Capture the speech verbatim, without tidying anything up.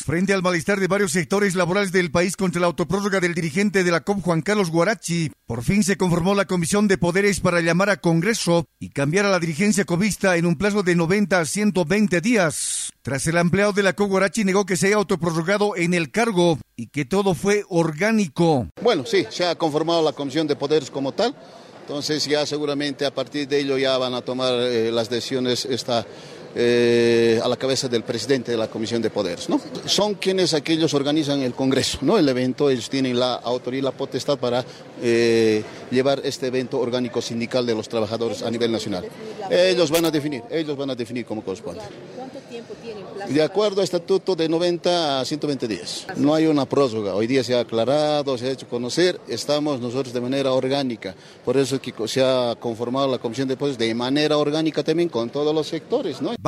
Frente al malestar de varios sectores laborales del país contra la autoprórroga del dirigente de la C O P, Juan Carlos Guarachi, por fin se conformó la Comisión de Poderes para llamar a Congreso y cambiar a la dirigencia cobista en un plazo de noventa a ciento veinte días. Tras el empleado de la C O P, Guarachi negó que se haya autoprorrogado en el cargo y que todo fue orgánico. Bueno, sí, se ha conformado la Comisión de Poderes como tal, entonces ya seguramente a partir de ello ya van a tomar eh, las decisiones esta Eh, a la cabeza del presidente de la Comisión de Poderes, ¿no? Son quienes aquellos organizan el Congreso, ¿no? El evento, ellos tienen la autoría y la potestad para eh, llevar este evento orgánico sindical de los trabajadores a nivel nacional. Ellos van a definir, ellos van a definir cómo corresponde. ¿Cuánto tiempo tienen plazo? De acuerdo al estatuto de noventa a ciento veinte días. No hay una prórroga, hoy día se ha aclarado, se ha hecho conocer, estamos nosotros de manera orgánica, por eso es que se ha conformado la Comisión de Poderes de manera orgánica también con todos los sectores, ¿no?